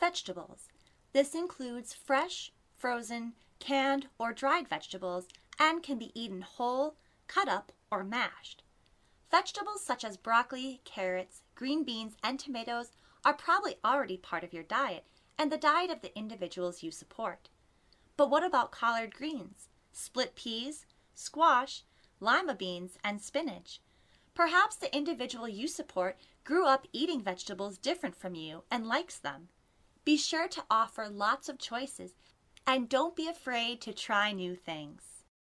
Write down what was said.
vegetables. This includes fresh, frozen, canned, or dried vegetables and can be eaten whole, cut up, or mashed. Vegetables such as broccoli, carrots, green beans, and tomatoes are probably already part of your diet and the diet of the individuals you support. But what about collard greens, split peas, squash, lima beans, and spinach? Perhaps the individual you support grew up eating vegetables different from you and likes them. Be sure to offer lots of choices and don't be afraid to try new things.